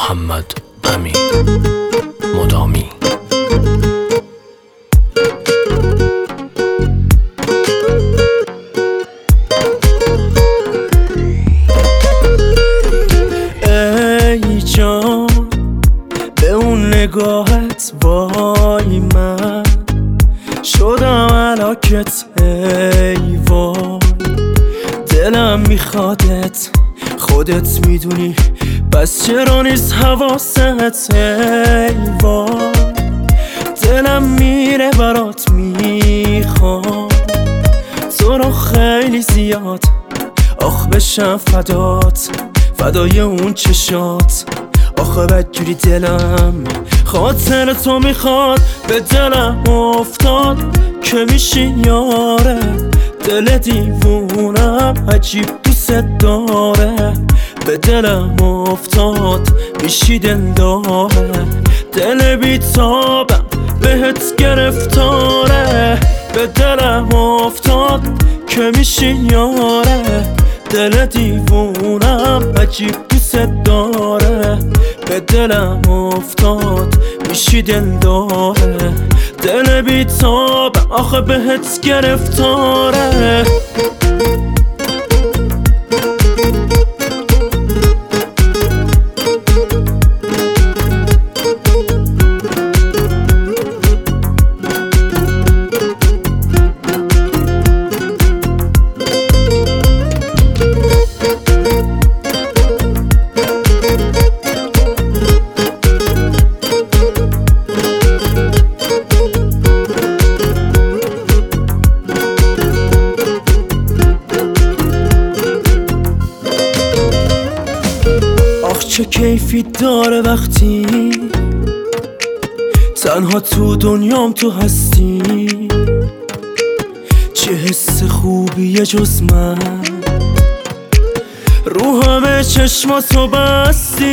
محمد امین مدامی. ای جان به اون نگاهت وای من شدم هلاکت، ای وای دلم میخوادت، خودت میدونی بس چرا نیست حواست، ای وای دلم میره برات، میخوام تو رو خیلی زیاد، آخ بشم فدات، فدای اون چشات، آخه بدجوری دلم خاطر تو میخواد، به دلم افتاد که میشی یاره، دل دیوونم عجیب دوست داره، به دلم افتاد میشی دلداره، دل بیتابم بهت گرفتاره، به دلم افتاد که میشی یاره، دل دیوونم عجیب دوست داره، به دلم افتاد میشی دلداره، دل بیتابم آخه بهت گرفتاره. چه کیفی داره وقتی تنها تو دنیام تو هستی، چه حس خوبیه جز من رو همه چشماتو بستی،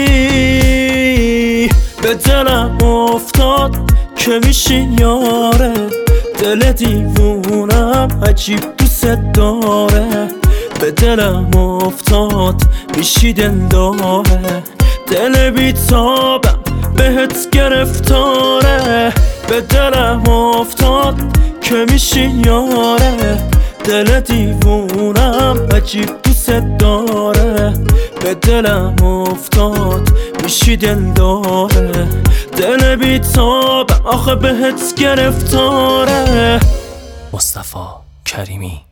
به دلم افتاد که میشی یاره، دل دیوونم عجیب دوست داره، به دلم افتاد میشی دلداره، دل بیتابم بهت گرفتاره، به دلم افتاد که میشی یاره، دل دیوونم عجیب دوست داره، به دلم افتاد میشی دلداره، دل بیتابم آخه بهت گرفتاره. مصطفی کریمی.